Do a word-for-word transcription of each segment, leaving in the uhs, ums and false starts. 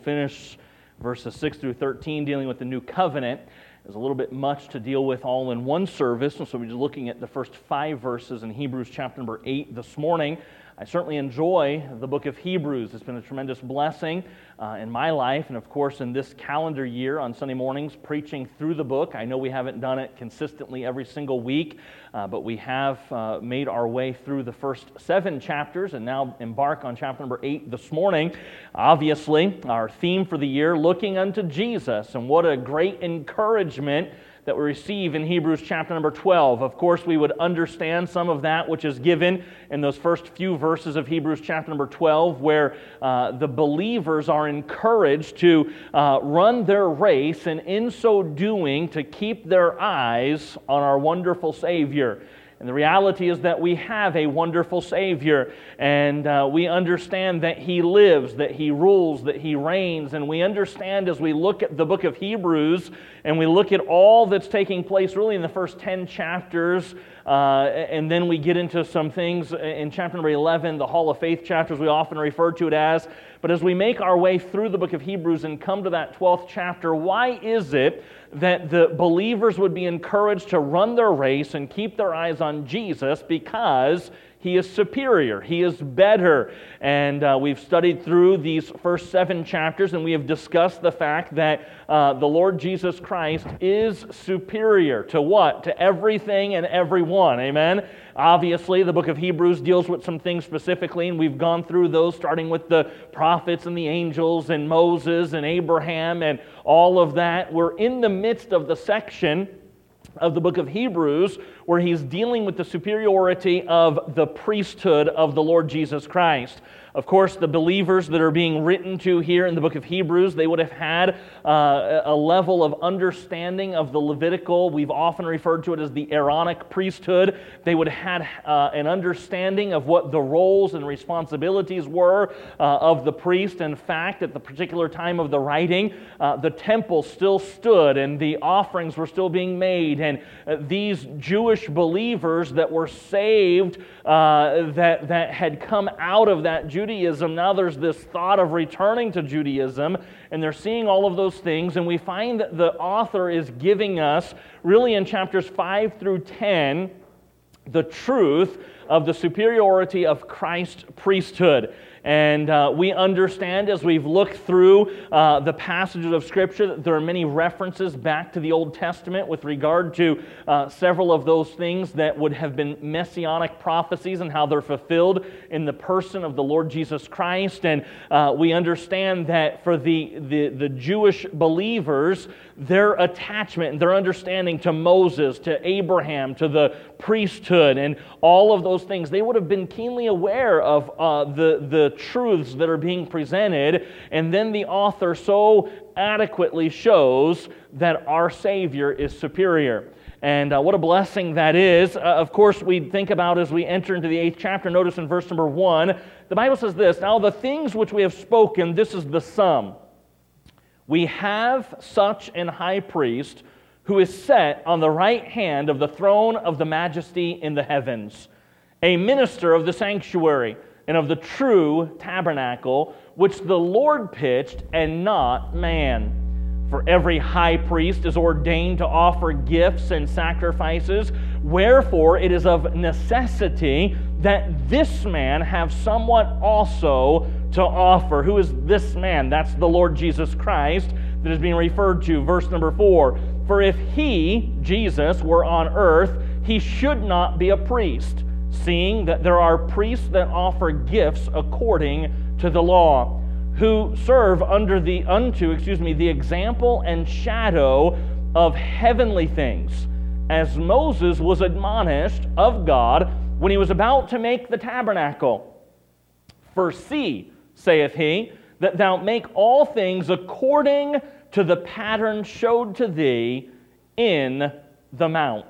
Finish verses six through thirteen dealing with the new covenant. There's a little bit much to deal with all in one service, and so we're just looking at the first five verses in Hebrews chapter number eight this morning. I certainly enjoy the book of Hebrews. It's been a tremendous blessing uh, in my life, and of course in this calendar year on Sunday mornings, preaching through the book. I know we haven't done it consistently every single week, uh, but we have uh, made our way through the first seven chapters and now embark on chapter number eight this morning. Obviously, our theme for the year, looking unto Jesus, and what a great encouragement that we receive in Hebrews chapter number twelve. Of course, we would understand some of that which is given in those first few verses of Hebrews chapter number twelve, where uh, the believers are encouraged to uh, run their race, and in so doing, to keep their eyes on our wonderful Savior. And the reality is that we have a wonderful Savior, and uh, we understand that He lives, that He rules, that He reigns, and we understand as we look at the book of Hebrews, and we look at all that's taking place really in the first ten chapters, uh, and then we get into some things in chapter number eleven, the Hall of Faith chapters we often refer to it as. But as we make our way through the book of Hebrews and come to that twelfth chapter, why is it that the believers would be encouraged to run their race and keep their eyes on Jesus? Because He is superior. He is better. And uh, we've studied through these first seven chapters, and we have discussed the fact that uh, the Lord Jesus Christ is superior to what? To everything and everyone. Amen? Obviously, the book of Hebrews deals with some things specifically, and we've gone through those, starting with the prophets and the angels and Moses and Abraham and all of that. We're in the midst of the section of the book of Hebrews where he's dealing with the superiority of the priesthood of the Lord Jesus Christ. Of course, the believers that are being written to here in the book of Hebrews, they would have had uh, a level of understanding of the Levitical. We've often referred to it as the Aaronic priesthood. They would have had uh, an understanding of what the roles and responsibilities were uh, of the priest. In fact, at the particular time of the writing, uh, the temple still stood and the offerings were still being made. And uh, these Jewish believers that were saved, uh, that, that had come out of that Jewish Judaism, now there's this thought of returning to Judaism, and they're seeing all of those things, and we find that the author is giving us, really in chapters five through ten, the truth of the superiority of Christ's priesthood. And uh, we understand as we've looked through uh, the passages of Scripture that there are many references back to the Old Testament with regard to uh, several of those things that would have been messianic prophecies and how they're fulfilled in the person of the Lord Jesus Christ. And uh, we understand that for the, the, the Jewish believers, their attachment and their understanding to Moses, to Abraham, to the priesthood, and all of those things, they would have been keenly aware of uh, the, the truths that are being presented, and then the author so adequately shows that our Savior is superior. And uh, what a blessing that is. Uh, of course, we think about as we enter into the eighth chapter, notice in verse number one, the Bible says this, "Now the things which we have spoken, this is the sum. We have such an high priest who is set on the right hand of the throne of the majesty in the heavens, a minister of the sanctuary and of the true tabernacle, which the Lord pitched and not man. For every high priest is ordained to offer gifts and sacrifices, wherefore it is of necessity that this man have somewhat also to offer." Who is this man? That's the Lord Jesus Christ that is being referred to. Verse number four, "For if He, Jesus, were on earth, He should not be a priest, seeing that there are priests that offer gifts according to the law, who serve under the unto, excuse me, the example and shadow of heavenly things, as Moses was admonished of God when he was about to make the tabernacle. For see, saith he, that thou make all things according to the pattern showed to thee in the mount."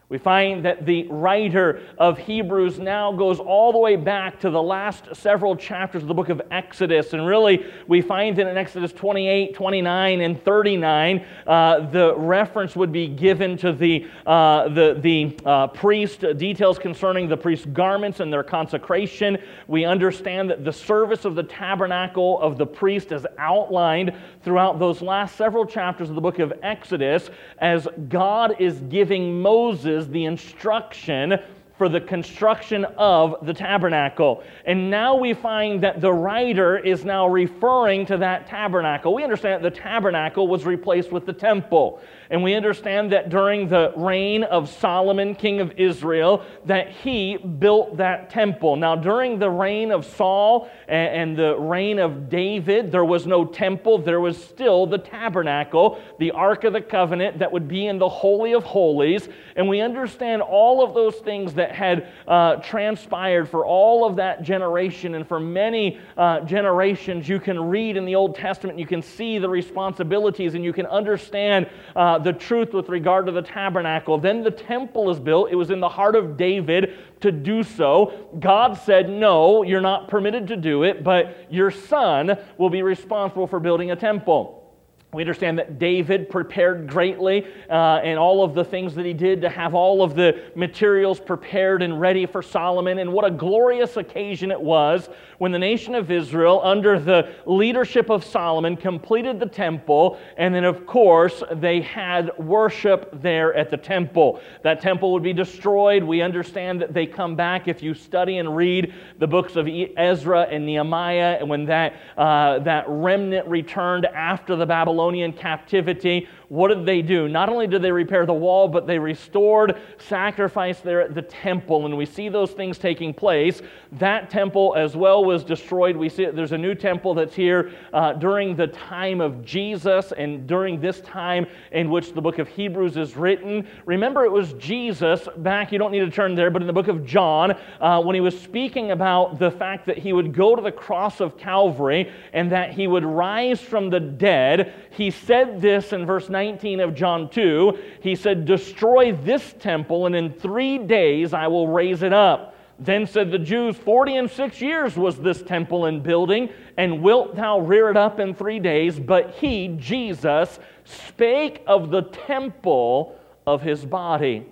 We find that the writer of Hebrews now goes all the way back to the last several chapters of the book of Exodus. And really, we find that in Exodus twenty-eight, twenty-nine, and thirty-nine, uh, the reference would be given to the, uh, the, the uh, priest, uh, details concerning the priest's garments and their consecration. We understand that the service of the tabernacle of the priest is outlined throughout those last several chapters of the book of Exodus as God is giving Moses the instruction for the construction of the tabernacle. And now we find that the writer is now referring to that tabernacle. We understand that the tabernacle was replaced with the temple. And we understand that during the reign of Solomon, king of Israel, that he built that temple. Now, during the reign of Saul and the reign of David, there was no temple. There was still the tabernacle, the Ark of the Covenant that would be in the Holy of Holies. And we understand all of those things that had uh, transpired for all of that generation. And for many uh, generations, you can read in the Old Testament, you can see the responsibilities, and you can understand uh, the truth with regard to the tabernacle. Then the temple is built. It was in the heart of David to do so. God said, no, you're not permitted to do it, but your son will be responsible for building a temple. We understand that David prepared greatly uh, and all of the things that he did to have all of the materials prepared and ready for Solomon. And what a glorious occasion it was when the nation of Israel, under the leadership of Solomon, completed the temple. And then, of course, they had worship there at the temple. That temple would be destroyed. We understand that they come back. If you study and read the books of Ezra and Nehemiah, and when that, uh, that remnant returned after the Babylonian captivity, what did they do? Not only did they repair the wall, but they restored sacrifice there at the temple. And we see those things taking place. That temple as well was destroyed. We see there's a new temple that's here uh, during the time of Jesus and during this time in which the book of Hebrews is written. Remember, it was Jesus back, you don't need to turn there, but in the book of John, uh, when he was speaking about the fact that he would go to the cross of Calvary and that he would rise from the dead, he said this in verse nineteen of John two. He said, "Destroy this temple, and in three days I will raise it up." Then said the Jews, Forty and six years was this temple in building, and wilt thou rear it up in three days? But he, Jesus, spake of the temple of his body.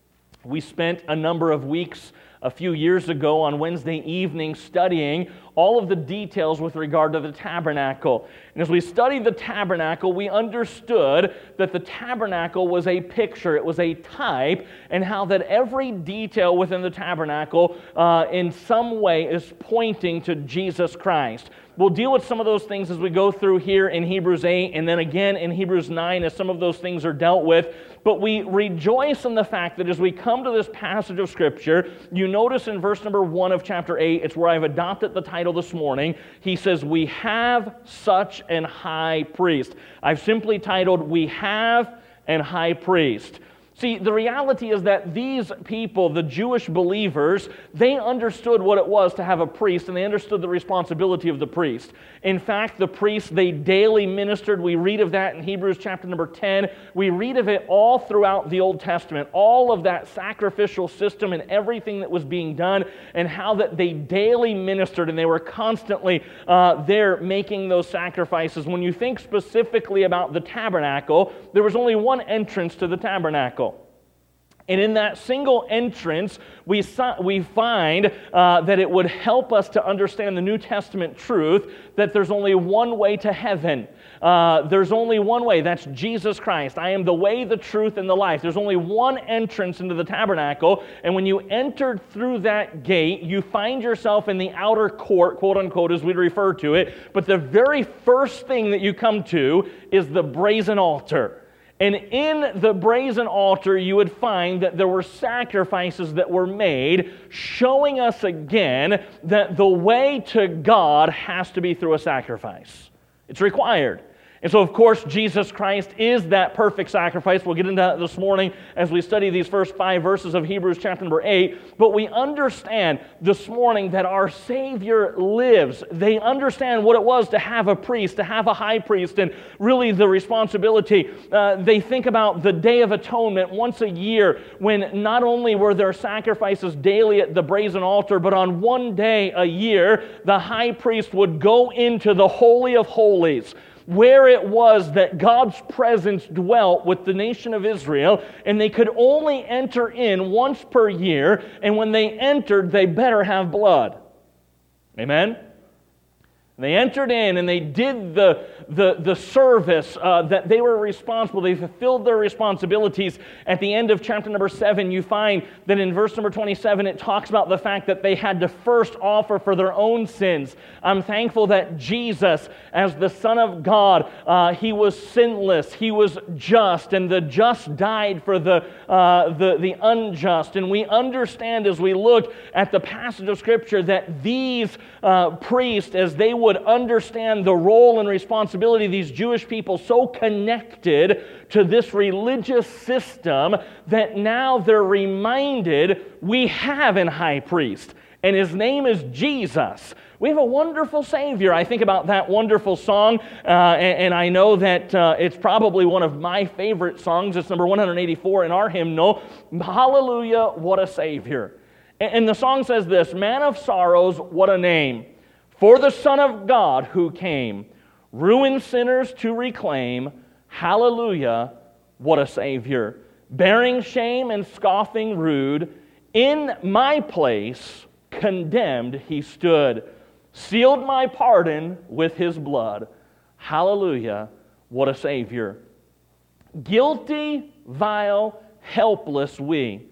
We spent a number of weeks a few years ago on Wednesday evening studying all of the details with regard to the tabernacle. And as we studied the tabernacle, we understood that the tabernacle was a picture, it was a type, and how that every detail within the tabernacle uh, in some way is pointing to Jesus Christ. We'll deal with some of those things as we go through here in Hebrews eight and then again in Hebrews nine as some of those things are dealt with. But we rejoice in the fact that as we come to this passage of Scripture, you notice in verse number one of chapter eight, it's where I've adopted the title this morning. He says, "We have such an high priest." I've simply titled, "We have an high priest." See, the reality is that these people, the Jewish believers, they understood what it was to have a priest, and they understood the responsibility of the priest. In fact, the priests, they daily ministered. We read of that in Hebrews chapter number ten. We read of it all throughout the Old Testament, all of that sacrificial system and everything that was being done, and how that they daily ministered, and they were constantly uh, there making those sacrifices. When you think specifically about the tabernacle, there was only one entrance to the tabernacle. And in that single entrance, we we find uh, that it would help us to understand the New Testament truth that there's only one way to heaven. Uh, there's only one way. That's Jesus Christ. I am the way, the truth, and the life. There's only one entrance into the tabernacle. And when you entered through that gate, you find yourself in the outer court, quote unquote, as we refer to it. But the very first thing that you come to is the brazen altar. And in the brazen altar, you would find that there were sacrifices that were made, showing us again that the way to God has to be through a sacrifice. It's required. And so, of course, Jesus Christ is that perfect sacrifice. We'll get into that this morning as we study these first five verses of Hebrews chapter number eight. But we understand this morning that our Savior lives. They understand what it was to have a priest, to have a high priest, and really the responsibility. Uh, they think about the Day of Atonement once a year, when not only were there sacrifices daily at the brazen altar, but on one day a year, the high priest would go into the Holy of Holies, where it was that God's presence dwelt with the nation of Israel, and they could only enter in once per year, and when they entered, they better have blood. Amen? They entered in and they did the, the, the service uh, that they were responsible. They fulfilled their responsibilities. At the end of chapter number seven, you find that in verse number twenty-seven, it talks about the fact that they had to first offer for their own sins. I'm thankful that Jesus, as the Son of God, uh, He was sinless, He was just, and the just died for the, uh, the, the unjust. And we understand as we look at the passage of Scripture that these uh, priests, as they would understand the role and responsibility of these Jewish people, so connected to this religious system, that now they're reminded we have a high priest, and his name is Jesus. We have a wonderful Savior. I think about that wonderful song, uh, and, and I know that uh, it's probably one of my favorite songs. It's number one hundred eighty-four in our hymnal. Hallelujah, what a Savior. And, and the song says this: Man of sorrows, what a name, for the Son of God who came, ruined sinners to reclaim. Hallelujah, what a Savior. Bearing shame and scoffing rude, in my place condemned He stood, sealed my pardon with His blood. Hallelujah, what a Savior. Guilty, vile, helpless we,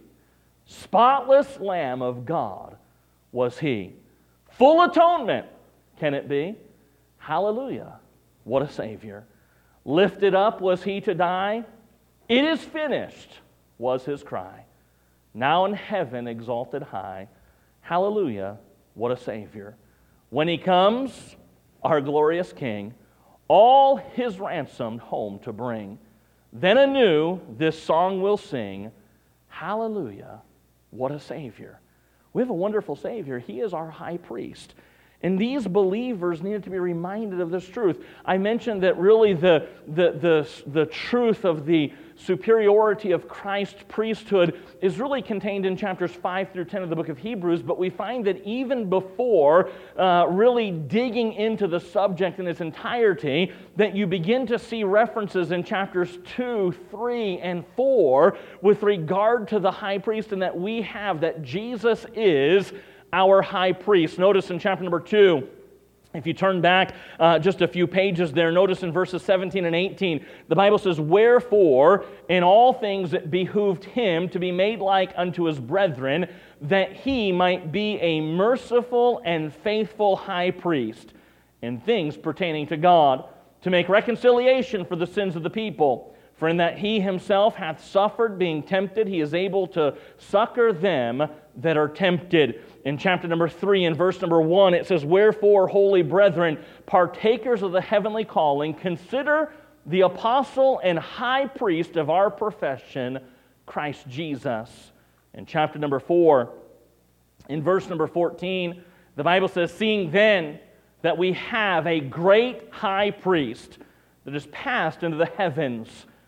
spotless Lamb of God was He. Full atonement, can it be? Hallelujah, what a Savior. Lifted up was He to die. It is finished was His cry. Now in heaven exalted high. Hallelujah, what a Savior. When He comes, our glorious King, all His ransomed home to bring, then anew this song we'll sing. Hallelujah, what a Savior. We have a wonderful Savior. He is our high priest. And these believers needed to be reminded of this truth. I mentioned that really the, the, the, the truth of the superiority of Christ's priesthood is really contained in chapters five through ten of the book of Hebrews, but we find that even before uh, really digging into the subject in its entirety, that you begin to see references in chapters two, three, and four with regard to the high priest, and that we have, that Jesus is our high priest. Notice in chapter number two, if you turn back uh, just a few pages there, notice in verses seventeen and eighteen, the Bible says, Wherefore in all things it behooved Him to be made like unto His brethren, that He might be a merciful and faithful high priest in things pertaining to God, to make reconciliation for the sins of the people. For in that He Himself hath suffered, being tempted, He is able to succor them that are tempted. In chapter number three, in verse number one, it says, Wherefore, holy brethren, partakers of the heavenly calling, consider the apostle and high priest of our profession, Christ Jesus. In chapter number four, in verse number fourteen, the Bible says, Seeing then that we have a great high priest that is passed into the heavens,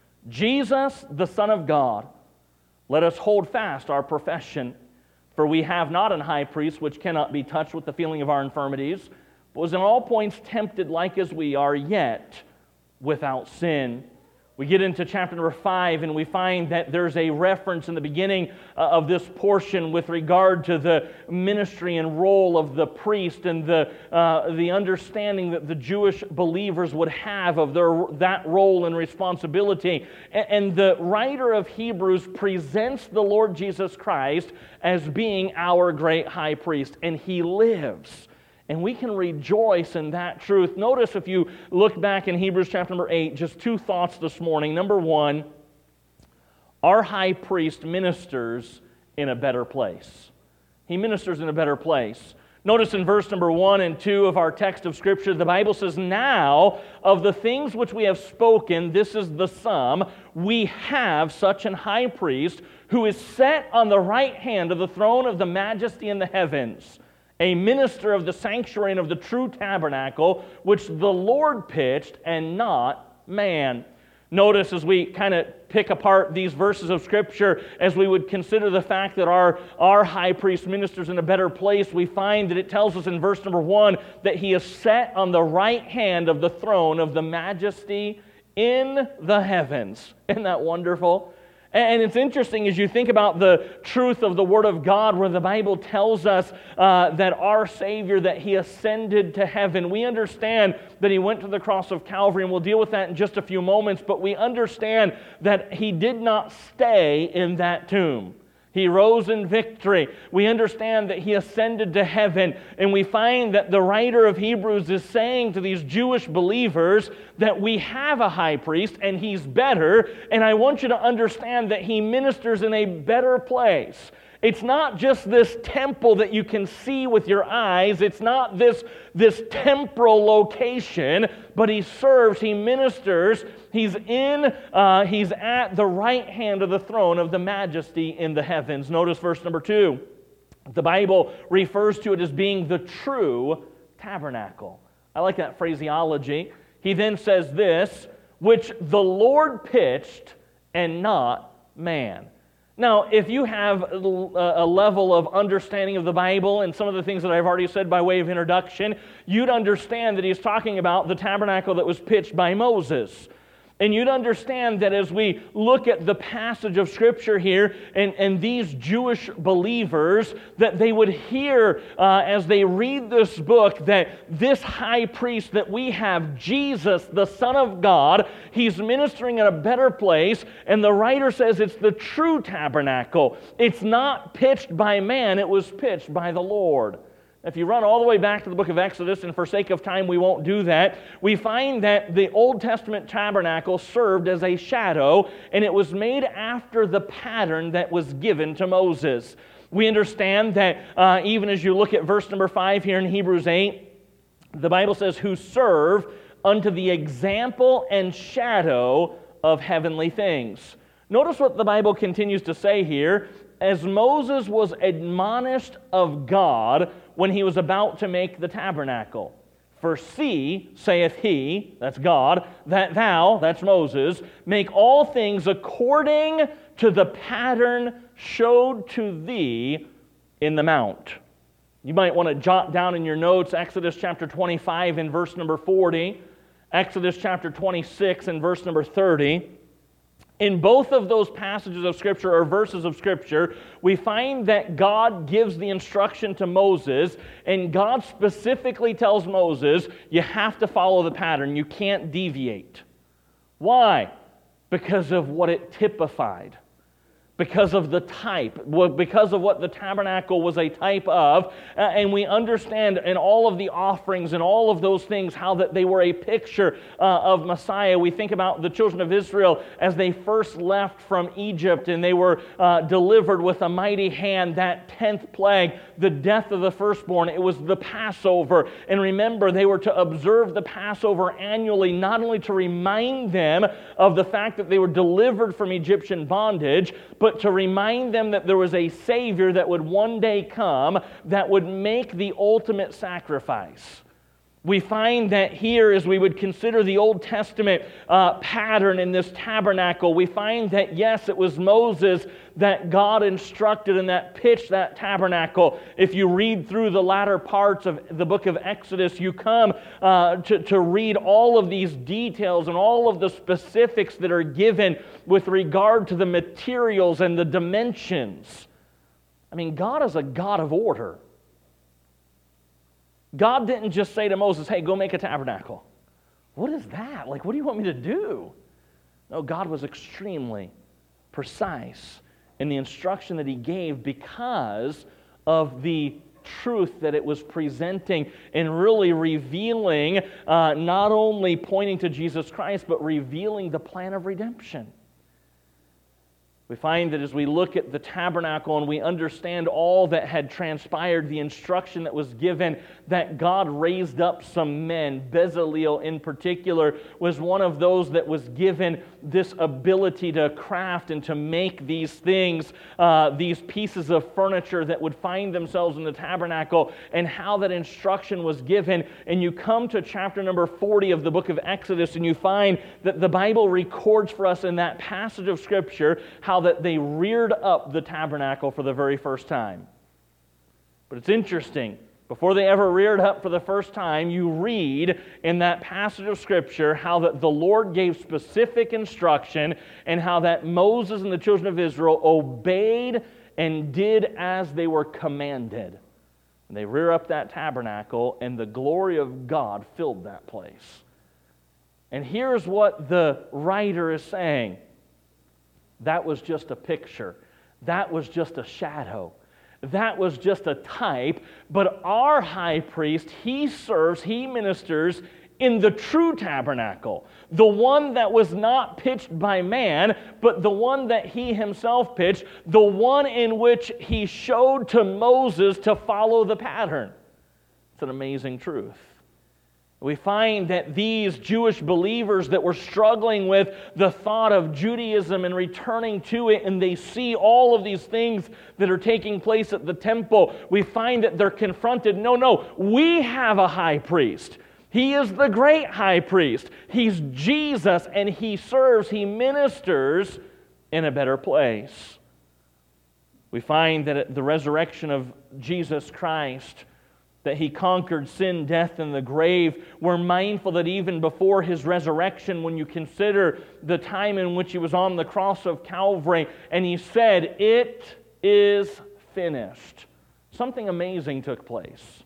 Jesus, the Son of God, let us hold fast our profession. For we have not an high priest which cannot be touched with the feeling of our infirmities, but was in all points tempted like as we are, yet without sin. We get into chapter number five, and we find that there's a reference in the beginning uh, of this portion with regard to the ministry and role of the priest, and the uh, the understanding that the Jewish believers would have of their that role and responsibility. And, and the writer of Hebrews presents the Lord Jesus Christ as being our great high priest, and He lives. And we can rejoice in that truth. Notice, if you look back in Hebrews chapter number eight, just two thoughts this morning. Number one, our high priest ministers in a better place. He ministers in a better place. Notice in verse number one and two of our text of Scripture, the Bible says, "Now, of the things which we have spoken, this is the sum, we have such an high priest who is set on the right hand of the throne of the majesty in the heavens, a minister of the sanctuary and of the true tabernacle, which the Lord pitched and not man." Notice as we kind of pick apart these verses of Scripture, as we would consider the fact that our, our high priest ministers in a better place, we find that it tells us in verse number one that he is set on the right hand of the throne of the majesty in the heavens. Isn't that wonderful? And it's interesting as you think about the truth of the Word of God, where the Bible tells us uh, that our Savior, that He ascended to heaven. We understand that He went to the cross of Calvary, and we'll deal with that in just a few moments, but we understand that He did not stay in that tomb. He rose in victory. We understand that He ascended to heaven, and we find that the writer of Hebrews is saying to these Jewish believers that we have a high priest, and He's better, and I want you to understand that He ministers in a better place. It's not just this temple that you can see with your eyes. It's not this, this temporal location, but He serves, He ministers. He's in, uh, He's at the right hand of the throne of the majesty in the heavens. Notice verse number two. The Bible refers to it as being the true tabernacle. I like that phraseology. He then says this, which the Lord pitched and not man. Now, if you have a level of understanding of the Bible and some of the things that I've already said by way of introduction, you'd understand that he's talking about the tabernacle that was pitched by Moses. And you'd understand that as we look at the passage of Scripture here, and, and these Jewish believers, that they would hear uh, as they read this book that this high priest that we have, Jesus, the Son of God, He's ministering in a better place, and the writer says it's the true tabernacle. It's not pitched by man, it was pitched by the Lord. If you run all the way back to the book of Exodus, and for sake of time we won't do that, we find that the Old Testament tabernacle served as a shadow, and it was made after the pattern that was given to Moses. We understand that uh, even as you look at verse number five here in Hebrews eight, the Bible says, who serve unto the example and shadow of heavenly things. Notice what the Bible continues to say here. As Moses was admonished of God when he was about to make the tabernacle. For see, saith he, that's God, that thou, that's Moses, make all things according to the pattern showed to thee in the mount. You might want to jot down in your notes Exodus chapter twenty-five and verse number forty, Exodus chapter twenty-six and verse number thirty. In both of those passages of Scripture or verses of Scripture, we find that God gives the instruction to Moses, and God specifically tells Moses, you have to follow the pattern. You can't deviate. Why? Because of what it typified. Because of the type, because of what the tabernacle was a type of, and we understand in all of the offerings and all of those things how that they were a picture uh, of Messiah. We think about the children of Israel as they first left from Egypt and they were uh, delivered with a mighty hand, that tenth plague, the death of the firstborn. It was the Passover, and remember they were to observe the Passover annually, not only to remind them of the fact that they were delivered from Egyptian bondage, but to remind them that there was a Savior that would one day come that would make the ultimate sacrifice. We find that here, as we would consider the Old Testament uh, pattern in this tabernacle, we find that, yes, it was Moses that God instructed and that pitched that tabernacle. If you read through the latter parts of the book of Exodus, you come uh, to, to read all of these details and all of the specifics that are given with regard to the materials and the dimensions. I mean, God is a God of order. God didn't just say to Moses, hey, go make a tabernacle. What is that? Like, what do you want me to do? No, God was extremely precise in the instruction that He gave because of the truth that it was presenting and really revealing, uh, not only pointing to Jesus Christ, but revealing the plan of redemption. We find that as we look at the tabernacle and we understand all that had transpired, the instruction that was given, that God raised up some men. Bezaleel in particular was one of those that was given this ability to craft and to make these things, uh, these pieces of furniture that would find themselves in the tabernacle, and how that instruction was given. And you come to chapter number forty of the book of Exodus, and you find that the Bible records for us in that passage of Scripture how that they reared up the tabernacle for the very first time. But it's interesting. Before they ever reared up for the first time, you read in that passage of Scripture how that the Lord gave specific instruction, and how that Moses and the children of Israel obeyed and did as they were commanded. And they rear up that tabernacle, and the glory of God filled that place. And here's what the writer is saying. That was just a picture. That was just a shadow. That was just a type. But our high priest, he serves, he ministers in the true tabernacle. The one that was not pitched by man, but the one that he himself pitched. The one in which he showed to Moses to follow the pattern. It's an amazing truth. We find that these Jewish believers that were struggling with the thought of Judaism and returning to it, and they see all of these things that are taking place at the temple, we find that they're confronted, no, no, we have a high priest. He is the great high priest. He's Jesus, and he serves, he ministers in a better place. We find that at the resurrection of Jesus Christ, that he conquered sin, death, and the grave. We're mindful that even before his resurrection, when you consider the time in which he was on the cross of Calvary, and he said, "It is finished," something amazing took place.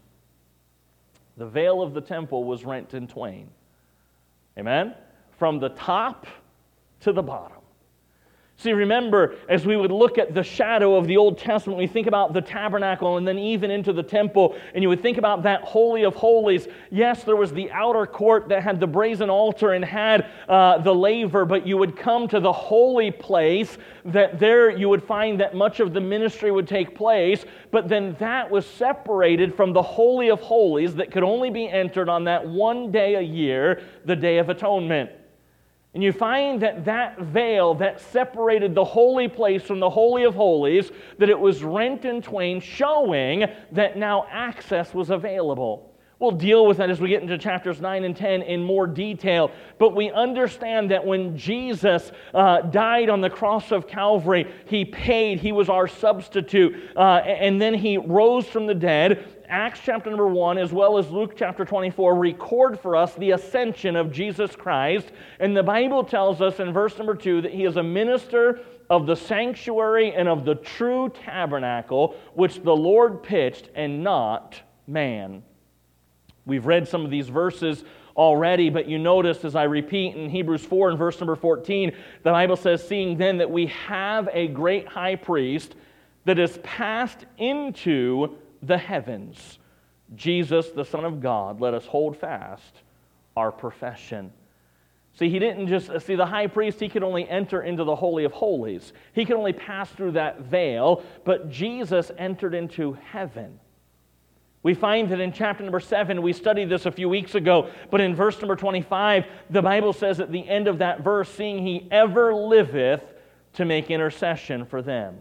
The veil of the temple was rent in twain. Amen? From the top to the bottom. See, remember, as we would look at the shadow of the Old Testament, we think about the tabernacle and then even into the temple, and you would think about that Holy of Holies. Yes, there was the outer court that had the brazen altar and had uh, the laver, but you would come to the holy place, that there you would find that much of the ministry would take place, but then that was separated from the Holy of Holies that could only be entered on that one day a year, the Day of Atonement. And you find that that veil that separated the holy place from the Holy of Holies, that it was rent in twain, showing that now access was available. We'll deal with that as we get into chapters nine and ten in more detail, but we understand that when Jesus uh, died on the cross of Calvary, he paid, he was our substitute, uh, and then he rose from the dead. Acts chapter number one, as well as Luke chapter twenty-four, record for us the ascension of Jesus Christ. And the Bible tells us in verse number two that he is a minister of the sanctuary and of the true tabernacle, which the Lord pitched and not man. We've read some of these verses already, but you notice as I repeat in Hebrews four and verse number fourteen, the Bible says, "Seeing then that we have a great high priest that is passed into the heavens, Jesus, the Son of God, let us hold fast our profession." See, he didn't just, see, the high priest, he could only enter into the Holy of Holies. He could only pass through that veil, but Jesus entered into heaven. We find that in chapter number seven, we studied this a few weeks ago, but in verse number twenty-five, the Bible says at the end of that verse, "Seeing he ever liveth to make intercession for them."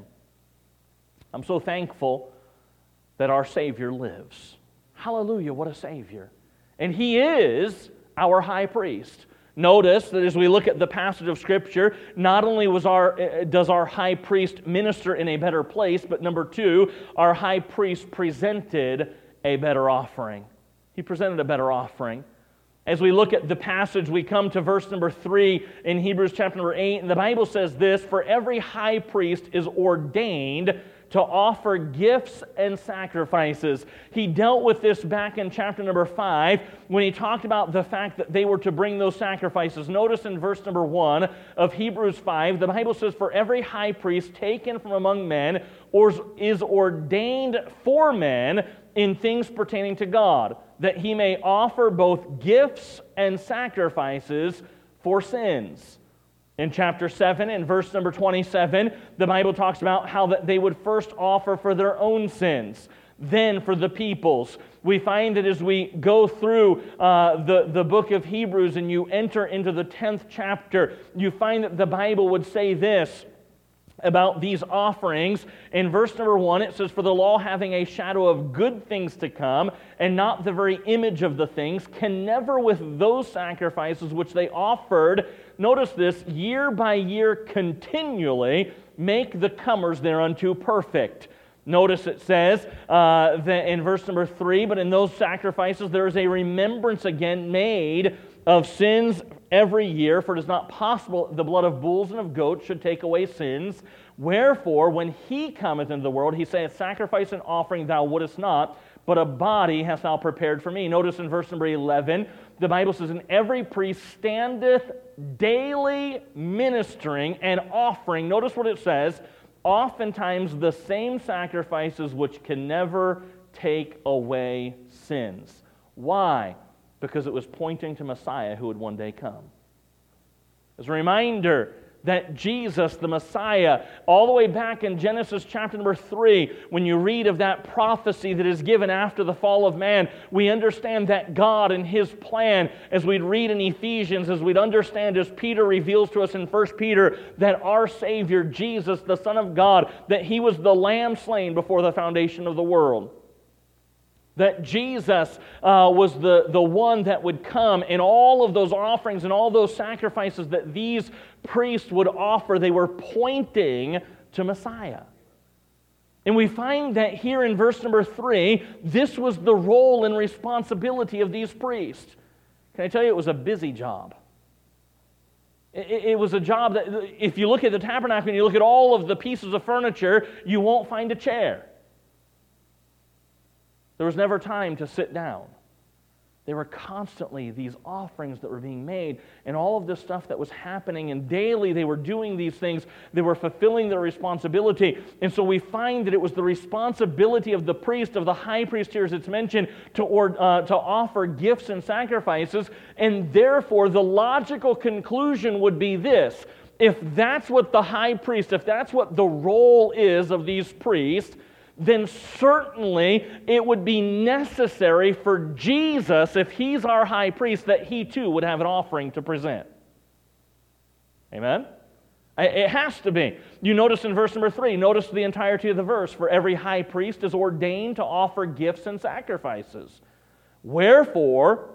I'm so thankful that our Savior lives. Hallelujah, what a Savior. And he is our high priest. Notice that as we look at the passage of Scripture, not only was our does our high priest minister in a better place, but number two, our high priest presented a better offering. He presented a better offering. As we look at the passage, we come to verse number three in Hebrews chapter number eight, and the Bible says this, "For every high priest is ordained to offer gifts and sacrifices." He dealt with this back in chapter number five when he talked about the fact that they were to bring those sacrifices. Notice in verse number one of Hebrews five, the Bible says, "For every high priest taken from among men or is ordained for men in things pertaining to God, that he may offer both gifts and sacrifices for sins." In chapter seven, in verse number twenty-seven, the Bible talks about how that they would first offer for their own sins, then for the people's. We find that as we go through uh, the, the book of Hebrews and you enter into the tenth chapter, you find that the Bible would say this about these offerings. In verse number one, it says, "For the law, having a shadow of good things to come, and not the very image of the things, can never with those sacrifices which they offered," notice this, "year by year continually make the comers thereunto perfect." Notice it says uh, that in verse number three, "But in those sacrifices there is a remembrance again made of sins every year, for it is not possible the blood of bulls and of goats should take away sins. Wherefore, when he cometh into the world, he saith, Sacrifice and offering thou wouldest not, but a body hast thou prepared for me." Notice in verse number eleven, the Bible says, "And every priest standeth daily ministering and offering," notice what it says, "oftentimes the same sacrifices which can never take away sins." Why? Because it was pointing to Messiah who would one day come. As a reminder that Jesus, the Messiah, all the way back in Genesis chapter number three, when you read of that prophecy that is given after the fall of man, we understand that God and His plan, as we'd read in Ephesians, as we'd understand as Peter reveals to us in First Peter, that our Savior, Jesus, the Son of God, that He was the Lamb slain before the foundation of the world. That Jesus uh, was the, the one that would come, and all of those offerings and all those sacrifices that these priests would offer, they were pointing to Messiah. And we find that here in verse number three, this was the role and responsibility of these priests. Can I tell you, it was a busy job. It, it was a job that, if you look at the tabernacle and you look at all of the pieces of furniture, you won't find a chair. There was never time to sit down. There were constantly these offerings that were being made and all of this stuff that was happening, and daily they were doing these things. They were fulfilling their responsibility. And so we find that it was the responsibility of the priest, of the high priest here as it's mentioned, to, or, uh, to offer gifts and sacrifices. And therefore the logical conclusion would be this: if that's what the high priest, if that's what the role is of these priests, then certainly it would be necessary for Jesus, if He's our high priest, that He too would have an offering to present. Amen? It has to be. You notice in verse number three, notice the entirety of the verse, "For every high priest is ordained to offer gifts and sacrifices. Wherefore,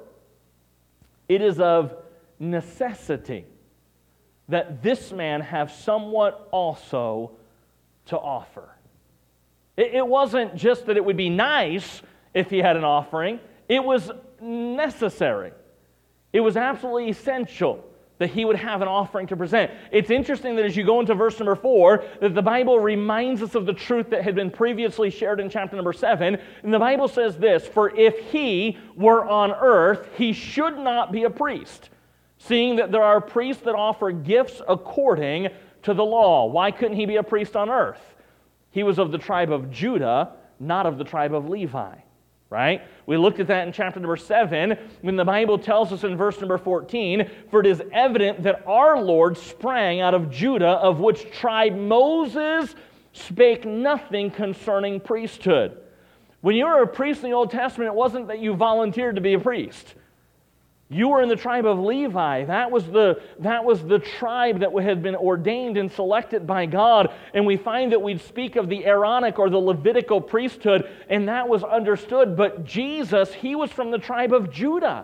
it is of necessity that this man have somewhat also to offer." It wasn't just that it would be nice if he had an offering. It was necessary. It was absolutely essential that he would have an offering to present. It's interesting that as you go into verse number four, that the Bible reminds us of the truth that had been previously shared in chapter number seven. And the Bible says this: "For if he were on earth, he should not be a priest, seeing that there are priests that offer gifts according to the law." Why couldn't he be a priest on earth? He was of the tribe of Judah, not of the tribe of Levi, right? We looked at that in chapter number seven, when the Bible tells us in verse number fourteen, "For it is evident that our Lord sprang out of Judah, of which tribe Moses spake nothing concerning priesthood." When you were a priest in the Old Testament, it wasn't that you volunteered to be a priest. You were in the tribe of Levi. That was the, that was the tribe that had been ordained and selected by God. And we find that we'd speak of the Aaronic or the Levitical priesthood, and that was understood. But Jesus, He was from the tribe of Judah.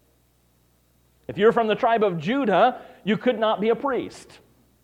If you're from the tribe of Judah, you could not be a priest.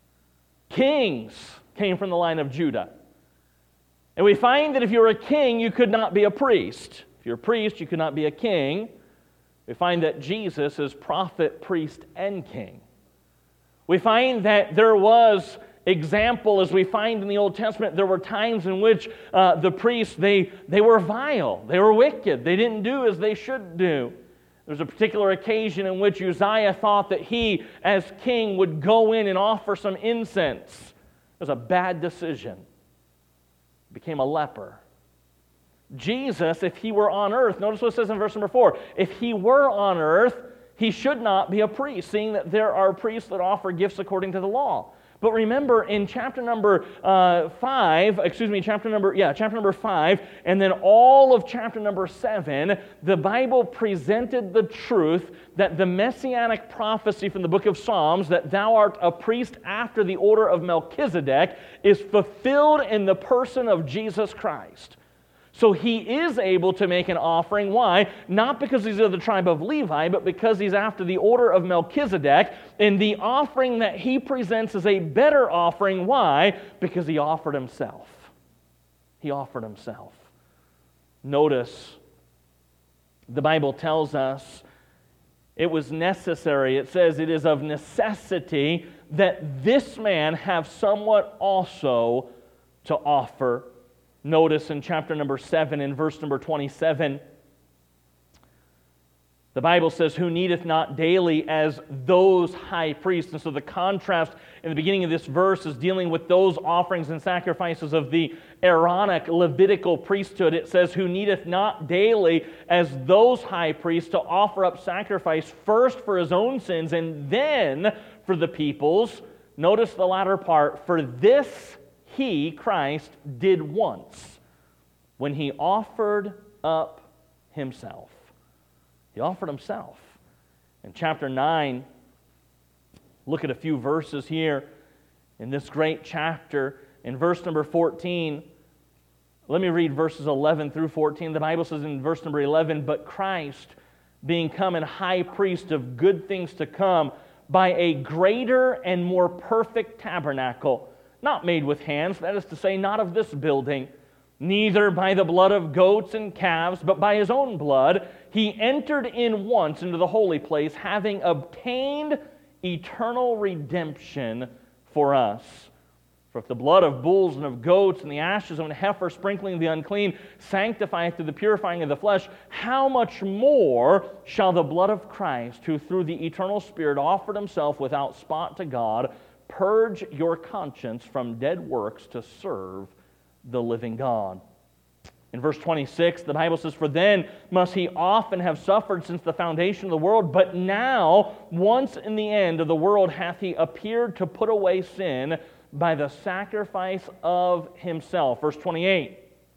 Kings came from the line of Judah. And we find that if you were a king, you could not be a priest. If you're a priest, you could not be a king. We find that Jesus is prophet, priest, and king. We find that there was example, as we find in the Old Testament, there were times in which uh, the priests, they, they were vile, they were wicked, they didn't do as they should do. There was a particular occasion in which Uzziah thought that he, as king, would go in and offer some incense. It was a bad decision. He became a leper. Jesus, if He were on earth, notice what it says in verse number four, if He were on earth, he should not be a priest, seeing that there are priests that offer gifts according to the law. But remember, in chapter number uh, five, excuse me, chapter number, yeah, chapter number five, and then all of chapter number seven, the Bible presented the truth that the messianic prophecy from the book of Psalms, that thou art a priest after the order of Melchizedek, is fulfilled in the person of Jesus Christ. So he is able to make an offering. Why? Not because he's of the tribe of Levi, but because he's after the order of Melchizedek. And the offering that he presents is a better offering. Why? Because he offered himself. He offered himself. Notice, the Bible tells us it was necessary. It says it is of necessity that this man have somewhat also to offer. Notice in chapter number seven, in verse number twenty-seven, the Bible says, who needeth not daily as those high priests. And so the contrast in the beginning of this verse is dealing with those offerings and sacrifices of the Aaronic Levitical priesthood. It says, who needeth not daily as those high priests to offer up sacrifice first for his own sins and then for the people's. Notice the latter part, for this he, Christ, did once when he offered up himself. He offered himself. In chapter nine, look at a few verses here in this great chapter. In verse number fourteen, let me read verses eleven through fourteen. The Bible says in verse number eleven, but Christ, being come an high priest of good things to come, by a greater and more perfect tabernacle, not made with hands, that is to say, not of this building, neither by the blood of goats and calves, but by his own blood, he entered in once into the holy place, having obtained eternal redemption for us. For if the blood of bulls and of goats and the ashes of an heifer sprinkling the unclean sanctifieth to the purifying of the flesh, how much more shall the blood of Christ, who through the eternal Spirit offered himself without spot to God, purge your conscience from dead works to serve the living God. In verse twenty-six, the Bible says, for then must he often have suffered since the foundation of the world, but now, once in the end of the world, hath he appeared to put away sin by the sacrifice of himself. Verse twenty-eight,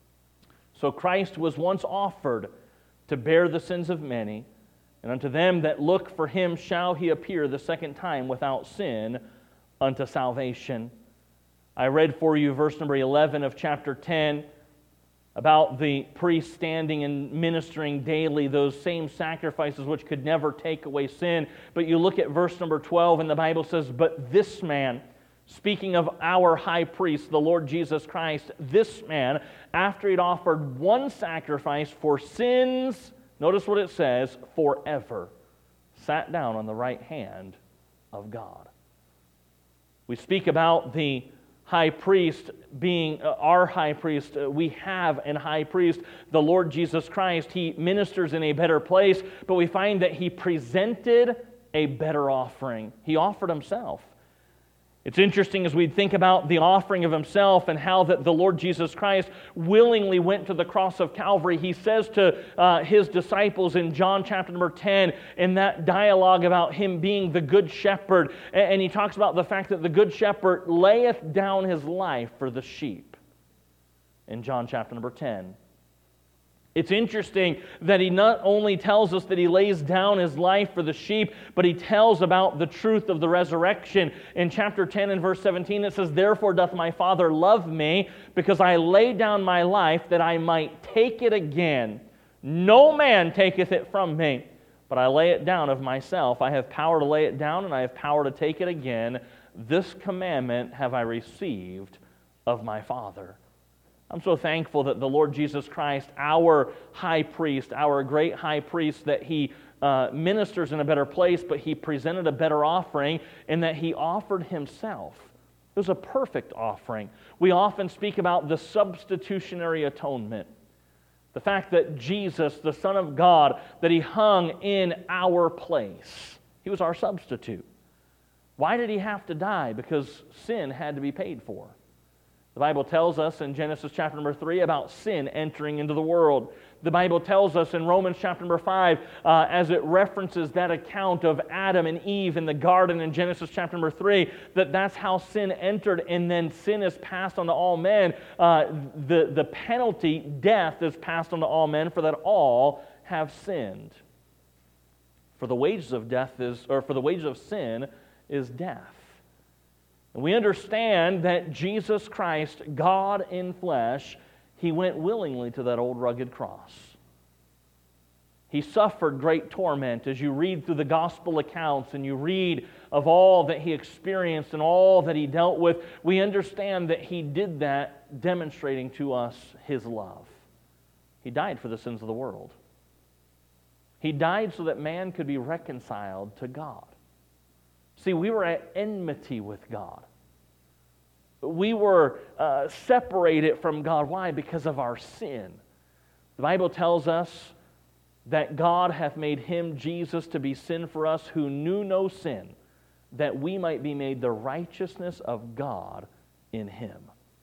so Christ was once offered to bear the sins of many, and unto them that look for him shall he appear the second time without sin, unto salvation. I read for you verse number eleven of chapter ten about the priest standing and ministering daily those same sacrifices which could never take away sin. But you look at verse number twelve and the Bible says, but this man, speaking of our high priest, the Lord Jesus Christ, this man, after he'd offered one sacrifice for sins, notice what it says, forever, sat down on the right hand of God. We speak about the high priest being uh, our high priest. Uh, we have an high priest, the Lord Jesus Christ. He ministers in a better place, but we find that he presented a better offering. He offered himself. It's interesting as we think about the offering of himself and how that the Lord Jesus Christ willingly went to the cross of Calvary. He says to uh, his disciples in John chapter number ten, in that dialogue about him being the good shepherd, and, and he talks about the fact that the good shepherd layeth down his life for the sheep in John chapter number ten. It's interesting that he not only tells us that he lays down his life for the sheep, but he tells about the truth of the resurrection. In chapter ten and verse seventeen, it says, therefore doth my Father love me, because I lay down my life that I might take it again. No man taketh it from me, but I lay it down of myself. I have power to lay it down, and I have power to take it again. This commandment have I received of my Father. I'm so thankful that the Lord Jesus Christ, our high priest, our great high priest, that he uh, ministers in a better place, but he presented a better offering in that he offered himself. It was a perfect offering. We often speak about the substitutionary atonement. The fact that Jesus, the Son of God, that he hung in our place. He was our substitute. Why did he have to die? Because sin had to be paid for. The Bible tells us in Genesis chapter number three about sin entering into the world. The Bible tells us in Romans chapter number five, uh, as it references that account of Adam and Eve in the garden in Genesis chapter number three, that that's how sin entered, and then sin is passed on to all men. Uh, the, the penalty, death, is passed on to all men, for that all have sinned. For the wages of death is, or for the wages of sin is death. And we understand that Jesus Christ, God in flesh, He went willingly to that old rugged cross. He suffered great torment. As you read through the gospel accounts and you read of all that He experienced and all that He dealt with, we understand that He did that demonstrating to us His love. He died for the sins of the world. He died so that man could be reconciled to God. See, we were at enmity with God. We were uh, separated from God. Why? Because of our sin. The Bible tells us that God hath made Him, Jesus, to be sin for us who knew no sin, that we might be made the righteousness of God in Him.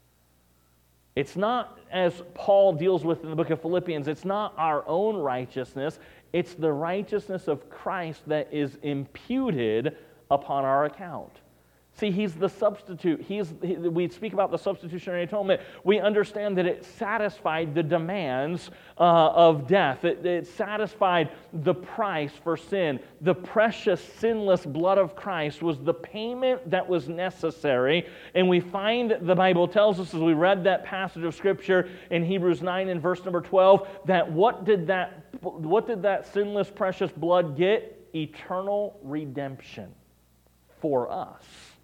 It's not, as Paul deals with in the book of Philippians, it's not our own righteousness, it's the righteousness of Christ that is imputed upon our account. See, He's the substitute. He's, he, we speak about the substitutionary atonement. We understand that it satisfied the demands uh, of death. It, it satisfied the price for sin. The precious, sinless blood of Christ was the payment that was necessary. And we find, the Bible tells us, as we read that passage of Scripture in Hebrews nine and verse number twelve, that what did that, what did that sinless, precious blood get? Eternal redemption for us.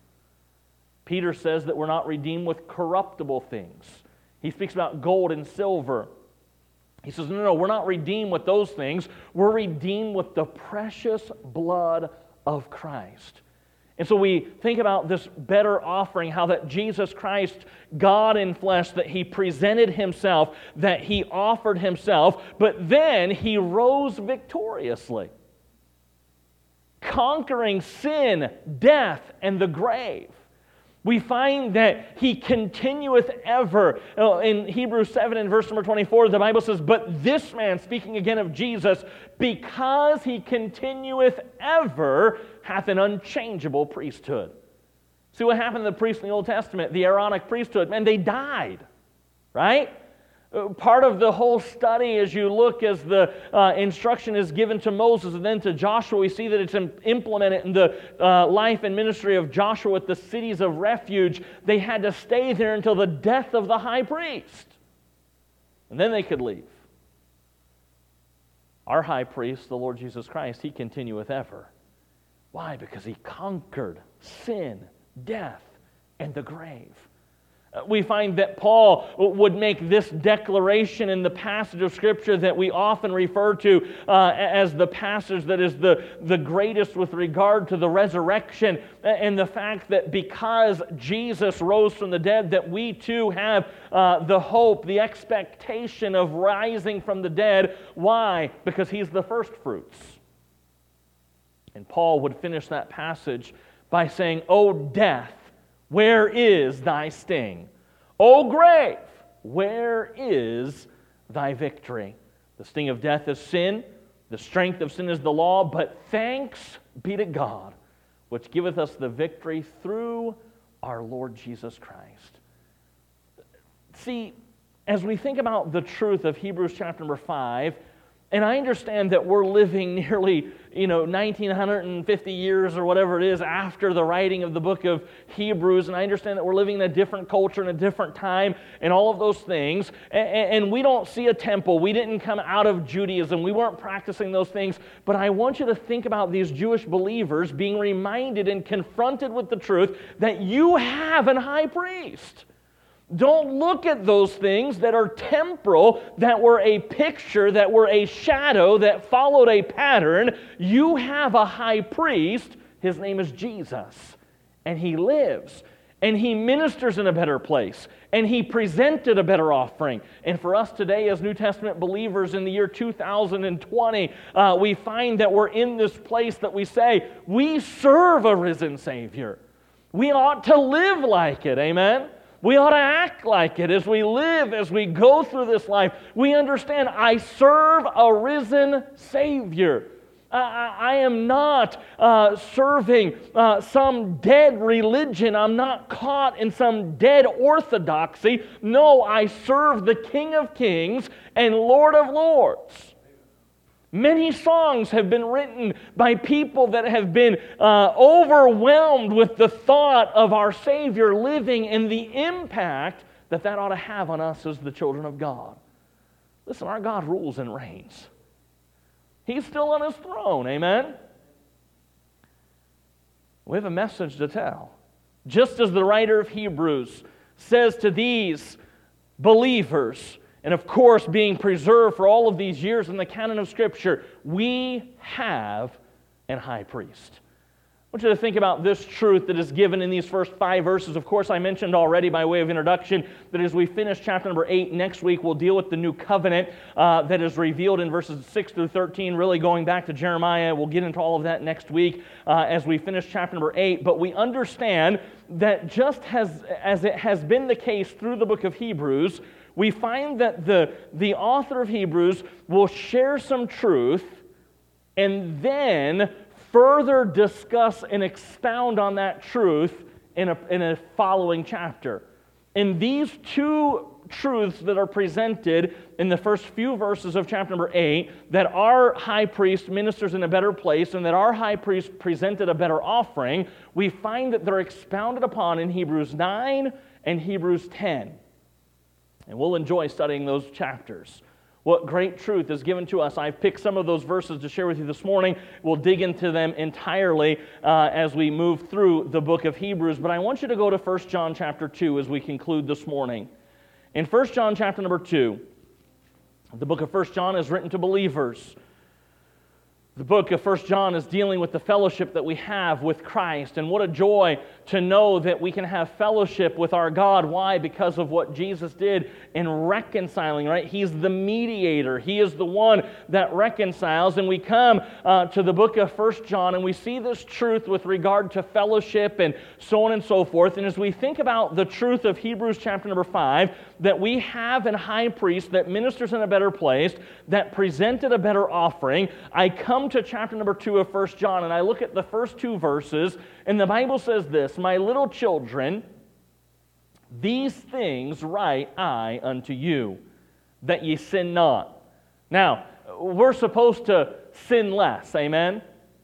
Peter says that we're not redeemed with corruptible things. He speaks about gold and silver. He says, no, no, we're not redeemed with those things. We're redeemed with the precious blood of Christ. And so we think about this better offering, how that Jesus Christ, God in flesh, that He presented Himself, that He offered Himself, but then He rose victoriously, conquering sin, death, and the grave. We find that He continueth ever. In Hebrews seven and verse number twenty-four, the Bible says, but this man, speaking again of Jesus, because He continueth ever, hath an unchangeable priesthood. See what happened to the priests in the Old Testament, the Aaronic priesthood, man, they died, right? Part of the whole study, as you look, as the uh, instruction is given to Moses and then to Joshua, we see that it's implemented in the uh, life and ministry of Joshua with the cities of refuge. They had to stay there until the death of the high priest, and then they could leave. Our high priest, the Lord Jesus Christ, He continueth ever. Why? Because He conquered sin, death, and the grave. We find that Paul would make this declaration in the passage of Scripture that we often refer to uh, as the passage that is the, the greatest with regard to the resurrection, and the fact that because Jesus rose from the dead, that we too have uh, the hope, the expectation of rising from the dead. Why? Because He's the first fruits. And Paul would finish that passage by saying, O death, where is thy sting? O grave, where is thy victory? The sting of death is sin, the strength of sin is the law, but thanks be to God, which giveth us the victory through our Lord Jesus Christ. See, as we think about the truth of Hebrews chapter number five, and I understand that we're living nearly, you know, nineteen fifty years or whatever it is after the writing of the book of Hebrews, and I understand that we're living in a different culture and a different time and all of those things, and, and we don't see a temple. We didn't come out of Judaism. We weren't practicing those things, but I want you to think about these Jewish believers being reminded and confronted with the truth that you have an high priest. Don't look at those things that are temporal, that were a picture, that were a shadow, that followed a pattern. You have a high priest. His name is Jesus. And He lives. And He ministers in a better place. And He presented a better offering. And for us today as New Testament believers in the year two thousand twenty, uh, we find that we're in this place that we say, we serve a risen Savior. We ought to live like it. Amen? We ought to act like it as we live, as we go through this life. We understand I serve a risen Savior. I, I am not uh, serving uh, some dead religion. I'm not caught in some dead orthodoxy. No, I serve the King of Kings and Lord of Lords. Many songs have been written by people that have been uh, overwhelmed with the thought of our Savior living and the impact that that ought to have on us as the children of God. Listen, our God rules and reigns. He's still on His throne, amen? We have a message to tell. Just as the writer of Hebrews says to these believers, and of course, being preserved for all of these years in the canon of Scripture, we have an high priest. I want you to think about this truth that is given in these first five verses. Of course, I mentioned already by way of introduction that as we finish chapter number eight, next week we'll deal with the new covenant uh, that is revealed in verses six through thirteen, really going back to Jeremiah. We'll get into all of that next week uh, as we finish chapter number eight. But we understand that just as, as it has been the case through the book of Hebrews, we find that the, the author of Hebrews will share some truth and then further discuss and expound on that truth in a, in a following chapter. And these two truths that are presented in the first few verses of chapter number eight, that our high priest ministers in a better place and that our high priest presented a better offering, we find that they're expounded upon in Hebrews nine and Hebrews ten. And we'll enjoy studying those chapters. What great truth is given to us. I've picked some of those verses to share with you this morning. We'll dig into them entirely uh, as we move through the book of Hebrews. But I want you to go to First John chapter two as we conclude this morning. In First John chapter number two, the book of First John is written to believers. The book of First John is dealing with the fellowship that we have with Christ. And what a joy to know that we can have fellowship with our God. Why? Because of what Jesus did in reconciling, right? He's the mediator. He is the one that reconciles. And we come uh, to the book of First John and we see this truth with regard to fellowship and so on and so forth. And as we think about the truth of Hebrews chapter number five, that we have a high priest that ministers in a better place, that presented a better offering, I come to chapter number two of First John and I look at the first two verses, and the Bible says this, "My little children, these things write I unto you, that ye sin not." Now, we're supposed to sin less, amen?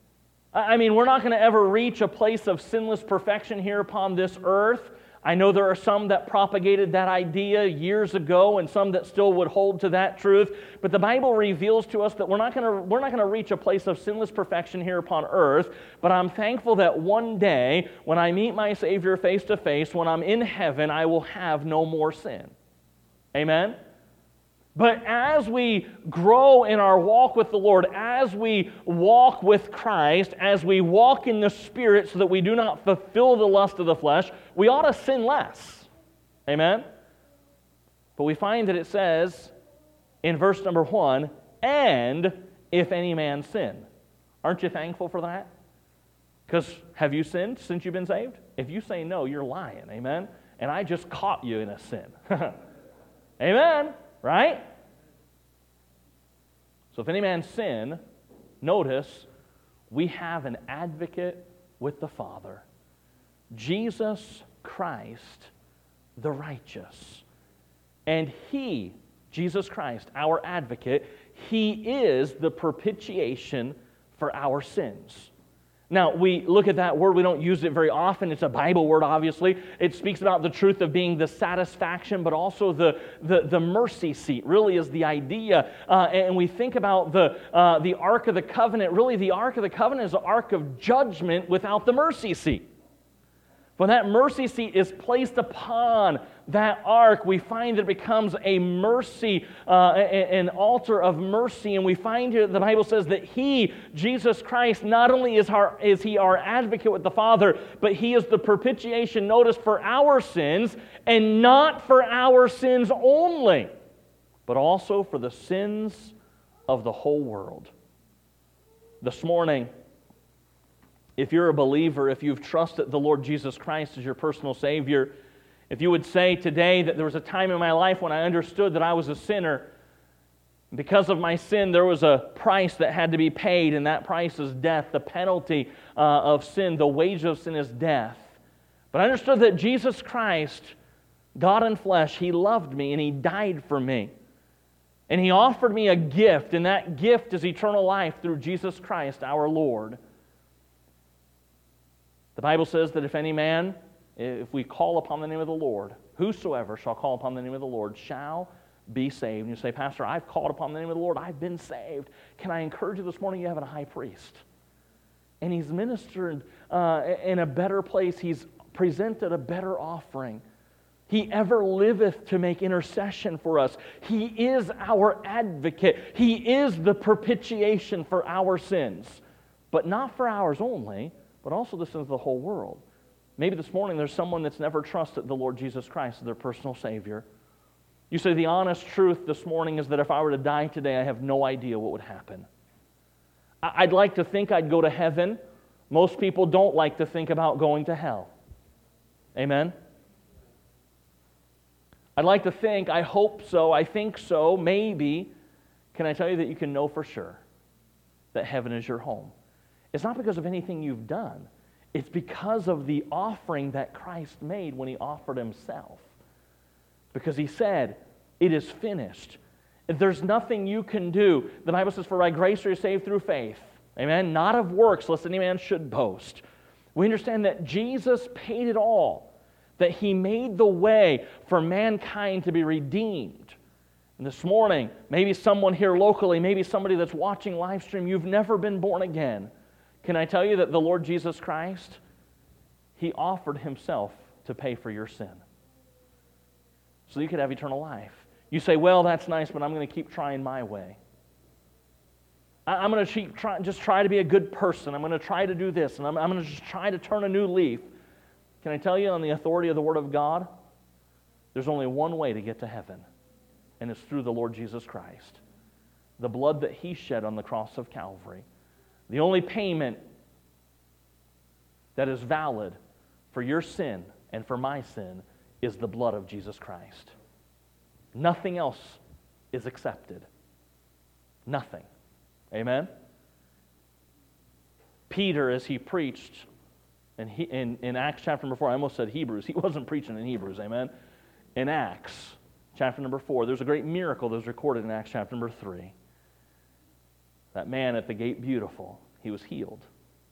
I mean, we're not going to ever reach a place of sinless perfection here upon this earth. I know there are some that propagated that idea years ago and some that still would hold to that truth, but the Bible reveals to us that we're not going to we're not going to reach a place of sinless perfection here upon earth, but I'm thankful that one day when I meet my Savior face to face, when I'm in heaven, I will have no more sin. Amen? But as we grow in our walk with the Lord, as we walk with Christ, as we walk in the Spirit so that we do not fulfill the lust of the flesh, we ought to sin less. Amen? But we find that it says in verse number one, "And if any man sin." Aren't you thankful for that? Because have you sinned since you've been saved? If you say no, you're lying. Amen? And I just caught you in a sin. Amen? Right? So if any man sin, notice, we have an advocate with the Father, Jesus Christ, the righteous. And He, Jesus Christ, our advocate, He is the propitiation for our sins. Now, we look at that word, we don't use it very often. It's a Bible word, obviously. It speaks about the truth of being the satisfaction, but also the, the, the mercy seat, really is the idea. Uh, and we think about the, uh, the Ark of the Covenant. Really, the Ark of the Covenant is the Ark of judgment without the mercy seat. When that mercy seat is placed upon that ark, we find that it becomes a mercy, uh, an altar of mercy, and we find here the Bible says that He, Jesus Christ, not only is, our, is He our advocate with the Father, but He is the propitiation, notice, for our sins, and not for our sins only, but also for the sins of the whole world. This morning, if you're a believer, if you've trusted the Lord Jesus Christ as your personal Savior, If you would say today that there was a time in my life when I understood that I was a sinner, because of my sin, there was a price that had to be paid, and that price is death. The penalty uh, of sin, the wage of sin is death. But I understood that Jesus Christ, God in flesh, He loved me and He died for me. And He offered me a gift, and that gift is eternal life through Jesus Christ our Lord. The Bible says that if any man, if we call upon the name of the Lord, whosoever shall call upon the name of the Lord shall be saved. And you say, Pastor, I've called upon the name of the Lord. I've been saved. Can I encourage you this morning? You have a high priest. And He's ministered uh, in a better place. He's presented a better offering. He ever liveth to make intercession for us. He is our advocate. He is the propitiation for our sins. But not for ours only, but also the sins of the whole world. Maybe this morning there's someone that's never trusted the Lord Jesus Christ as their personal Savior. You say the honest truth this morning is that if I were to die today, I have no idea what would happen. I'd like to think I'd go to heaven. Most people don't like to think about going to hell. Amen? I'd like to think, I hope so, I think so, maybe. Can I tell you that you can know for sure that heaven is your home? It's not because of anything you've done. It's because of the offering that Christ made when He offered Himself. Because He said, it is finished. There's nothing you can do. The Bible says, for by grace are you saved through faith. Amen? Not of works, lest any man should boast. We understand that Jesus paid it all. That He made the way for mankind to be redeemed. And this morning, maybe someone here locally, maybe somebody that's watching live stream, you've never been born again. Can I tell you that the Lord Jesus Christ, He offered Himself to pay for your sin, so you could have eternal life. You say, well, that's nice, but I'm going to keep trying my way. I'm going to keep try, just try to be a good person. I'm going to try to do this, and I'm, I'm going to just try to turn a new leaf. Can I tell you, on the authority of the Word of God, there's only one way to get to heaven, and it's through the Lord Jesus Christ. The blood that He shed on the cross of Calvary. The only payment that is valid for your sin and for my sin is the blood of Jesus Christ. Nothing else is accepted. Nothing. Amen? Peter, as he preached in, he, in, in Acts chapter number four, I almost said Hebrews. He wasn't preaching in Hebrews, amen? In Acts chapter number four, there's a great miracle that was recorded in Acts chapter number three. That man at the gate beautiful, he was healed.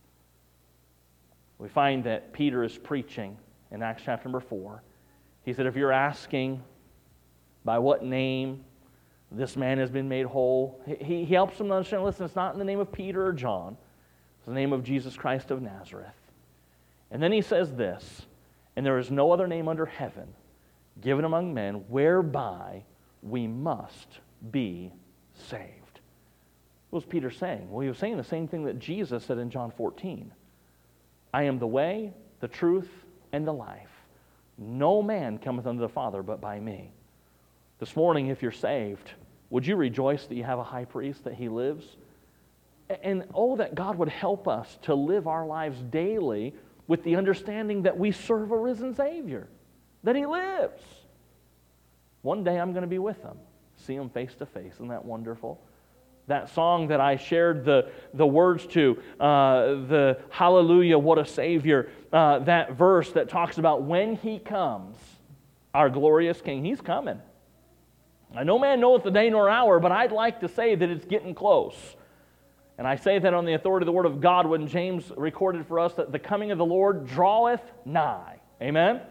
We find that Peter is preaching in Acts chapter number four. He said, if you're asking by what name this man has been made whole, he, he helps them to understand, listen, it's not in the name of Peter or John. It's the name of Jesus Christ of Nazareth. And then he says this, and there is no other name under heaven given among men whereby we must be saved. What was Peter saying? Well, he was saying the same thing that Jesus said in John fourteen. I am the way, the truth, and the life. No man cometh unto the Father but by me. This morning, if you're saved, would you rejoice that you have a high priest, that He lives? And oh, that God would help us to live our lives daily with the understanding that we serve a risen Savior, that He lives. One day I'm going to be with Him, see Him face to face. Isn't that wonderful? That song that I shared the, the words to, uh, the Hallelujah, what a Savior, uh, that verse that talks about when He comes, our glorious King, He's coming. Now, no man knoweth the day nor hour, but I'd like to say that it's getting close. And I say that on the authority of the Word of God when James recorded for us that the coming of the Lord draweth nigh. Amen?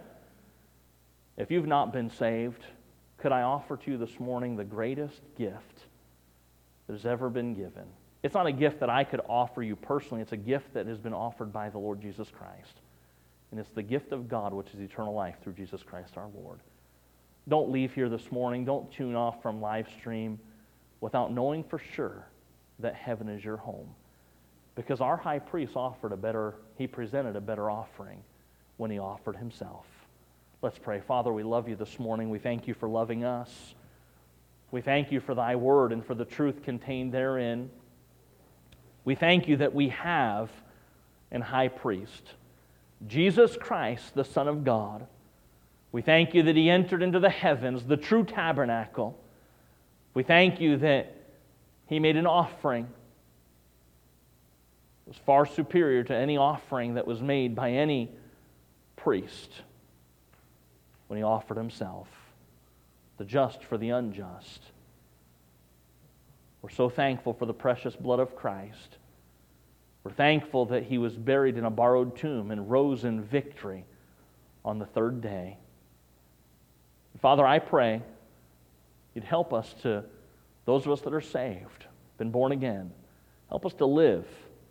If you've not been saved, could I offer to you this morning the greatest gift that has ever been given? It's not a gift that I could offer you personally. It's a gift that has been offered by the Lord Jesus Christ. And it's the gift of God, which is eternal life through Jesus Christ our Lord. Don't leave here this morning. Don't tune off from live stream without knowing for sure that heaven is your home. Because our high priest offered a better, he presented a better offering when he offered himself. Let's pray. Father, we love you this morning. We thank you for loving us. We thank you for thy word and for the truth contained therein. We thank you that we have an high priest, Jesus Christ, the Son of God, We thank you that he entered into the heavens, the true tabernacle. We thank you that he made an offering that was far superior to any offering that was made by any priest when he offered himself, the just for the unjust. We're so thankful for the precious blood of Christ. We're thankful that he was buried in a borrowed tomb and rose in victory on the third day. Father, I pray you'd help us to, those of us that are saved, been born again, help us to live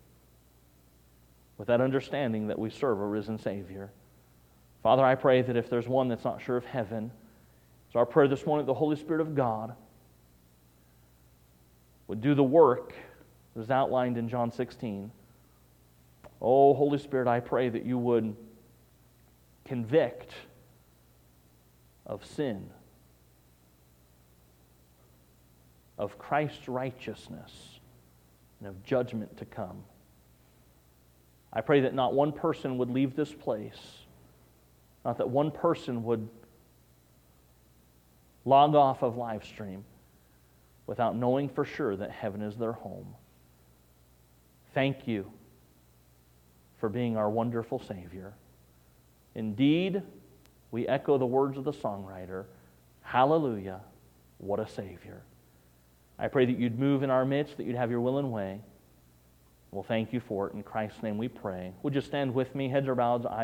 with that understanding that we serve a risen Savior. Father, I pray that if there's one that's not sure of heaven, it's our prayer this morning that the Holy Spirit of God would do the work that is outlined in John sixteen. Oh, Holy Spirit, I pray that you would convict of sin, of Christ's righteousness, and of judgment to come. I pray that not one person would leave this place, not that one person would log off of live stream without knowing for sure that heaven is their home. Thank you for being our wonderful Savior. Indeed, we echo the words of the songwriter, hallelujah, what a Savior. I pray that you'd move in our midst, that you'd have your will and way. We'll thank you for it. In Christ's name we pray. Would you stand with me, heads are bowed, eyes